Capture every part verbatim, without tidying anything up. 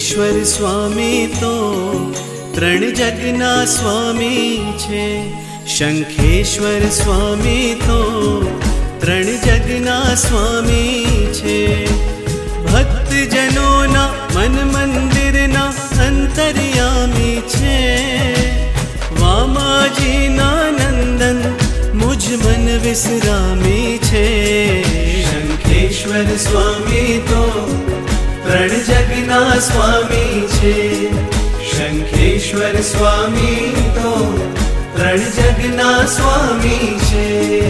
શંખેશ્વર સ્વામી તો ત્રણ જગના સ્વામી છે। શંખેશ્વર સ્વામી તો ત્રણ જગના સ્વામી છે। ભક્તજનોના મન મંદિરના અંતર્યામી છે। વામાજીના નંદન મુજ મન વિશ્રામી છે। શંખેશ્વર સ્વામી તો ત્રણ જગના સ્વામી છે। શંખેશ્વર સ્વામી તો ત્રણ જગના સ્વામી છે।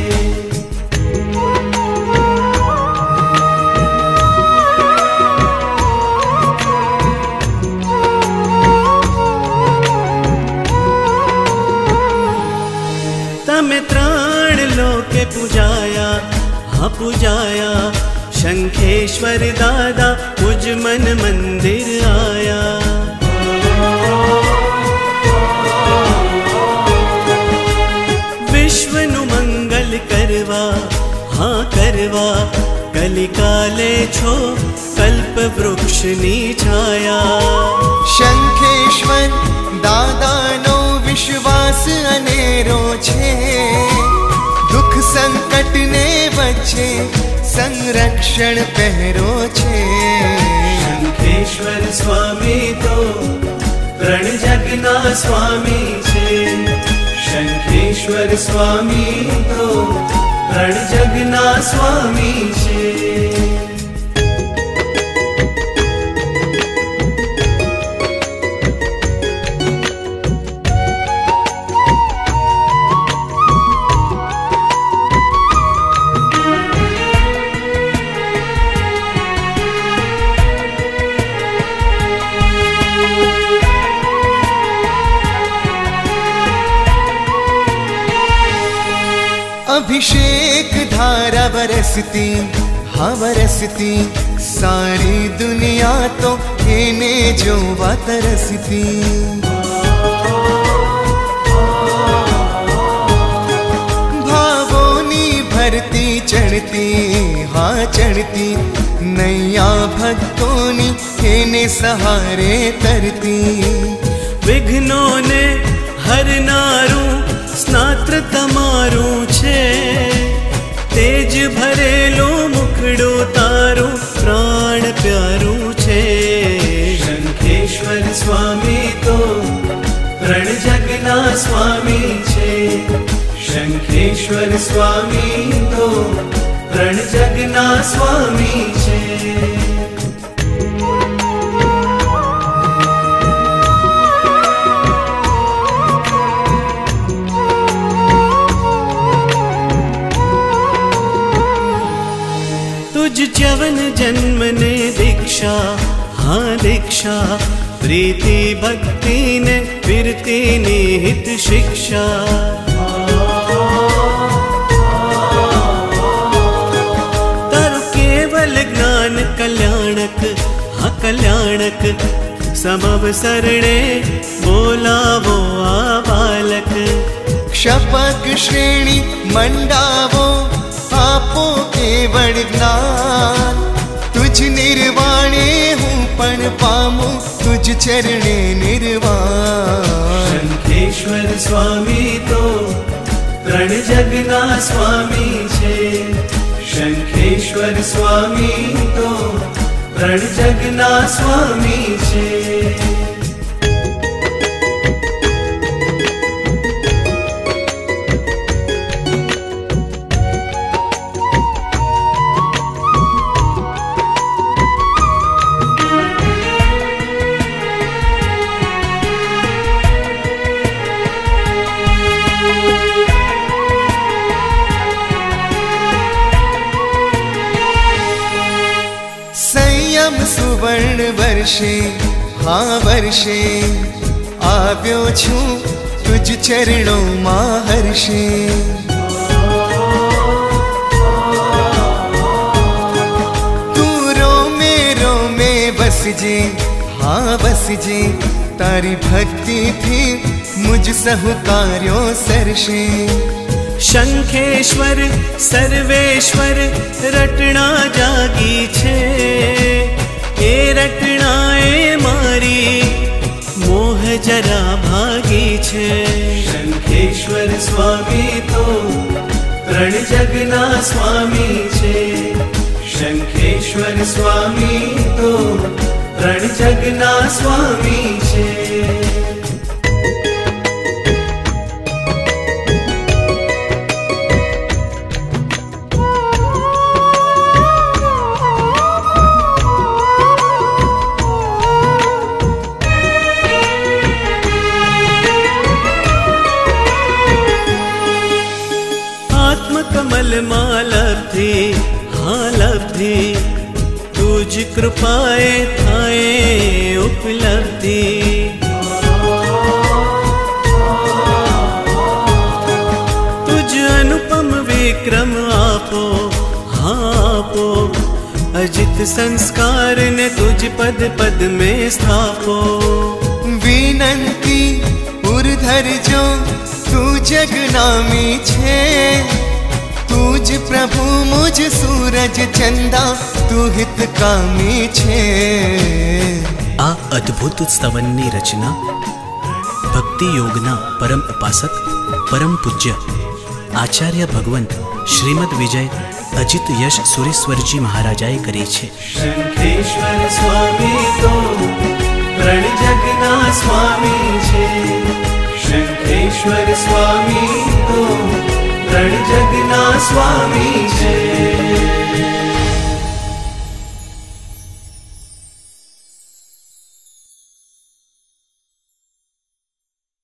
तमे त्रण लोके पूजाया हाँ पूजाया। शंखेश्वर दादा मुझ मन मंदिर आया। विश्वनु मंगल करवा हाँ करवा। कलिकाले छो कल्प वृक्ष नी छाया। शंखेश्वर दादा नो विश्वास अनेरो छे। दुख संकट ने बचे संरक्षण पहरो छे। शंखेश्वर स्वामी तो त्रण जगना स्वामी छे। शंखेश्वर स्वामी तो त्रण जगना स्वामी छे। अभिषेक धारा बरसती हाँ बरसती। सारी दुनिया तो इने जोवा तरसती। भावोनी भरती चढ़ती हाँ चढ़ती। नैया भक्तोनी इने सहारे तरती। विघ्नों ने हरनारू स्नात्र तमारू छे। तेज भरेलो मुखड़ो तारू प्राण प्यारू छे। शंखेश्वर स्वामी तो त्रण जगना स्वामी छे। शंखेश्वर स्वामी तो त्रण जगना स्वामी छे। तुझ च्यवन जन्म ने दीक्षा हाँ दीक्षा। प्रीति भक्ति ने विरति निहित शिक्षा। तारु केवल ज्ञान कल्याणक हाँ कल्याणक। समवसरणे बोलावो आ बालक। क्षपक श्रेणी मंडावो आपो केवल ज्ञान। तुझ निर्वाणे हूँ पण पामू तुझ चरणे निर्वाण। शंखेश्वर स्वामी तो त्रण जगना स्वामी छे। शंखेश्वर स्वामी तो त्रण जगना स्वामी छे। सुवर्ण वर्षे हाँ वर्षे आव्यो छू तुझ चरणों मां हर्षे। तू रोमे रोमे बस जे हाँ बस जे। तारी भक्ति थी मुझ सहुकार्यो सरशे। शंखेश्वर सर्वेश्वर रटना जागी छे। ए रटना ए मारी जरा भागी छे। शंखेश्वर स्वामी तो त्रण जगना स्वामी छे। शंखेश्वर स्वामी तो त्रण जगना स्वामी छे। कमल मालब्धि हाँ लब्धि तुझ कृपाए थाए उपलब्धि। तुझ अनुपम विक्रम आपो हाँ आपो। अजित संस्कार ने तुझ पद पद में स्थापो। विनंती उर्धर जो तू जगनामी छे। तुझ प्रभु मुझ सूरज चंदा तू हितकामी छे। आ अद्भुत स्तवननी रचना भक्ति योगना परम उपासक परम पूज्य आचार्य भगवंत श्रीमद विजय अजित यश सुरेश्वर जी महाराजाए करी छे। शंखेश्वर स्वामी तो त्रण जगना स्वामी छे। शंखेश्वर स्वामी तो त्रण जगना स्वामी छे।